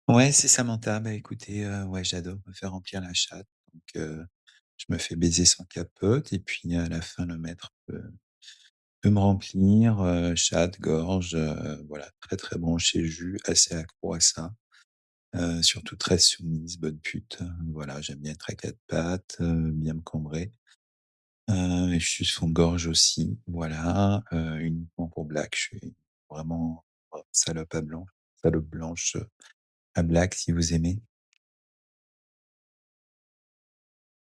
Ouais, c'est Samantha. Bah, écoutez, ouais, j'adore me faire remplir la chatte, donc je me fais baiser sans capote et puis à la fin, le maître peut me remplir, chatte, gorge, voilà, très, très branché jus, assez accro à ça, surtout très soumise, bonne pute, voilà, j'aime bien être à 4 pattes, bien me cambrer, et je suce son gorge aussi, voilà, uniquement pour blague. Je suis vraiment, salope à blanc salope blanche, à blague si vous aimez.